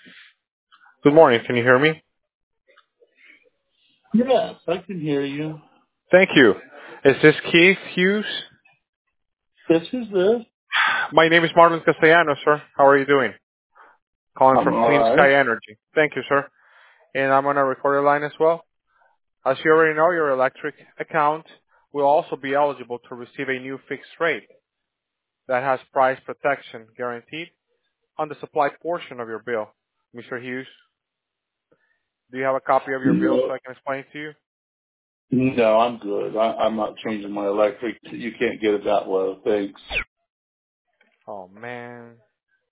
Good morning. Can you hear me? Yes, I can hear you. Thank you. Is this Keith Hughes? This is this. My name is Marlon Castellanos, sir. How are you doing? Calling I'm from all Clean right. Sky Energy. Thank you, sir. And I'm on a recorded line as well. As you already know, your electric account will also be eligible to receive a new fixed rate that has price protection guaranteed on the supply portion of your bill. Mr. Hughes, do you have a copy of your bill No, so I can explain it to you? no, I'm good. I'm not changing my electric. You can't get it that low. Thanks. Oh, man.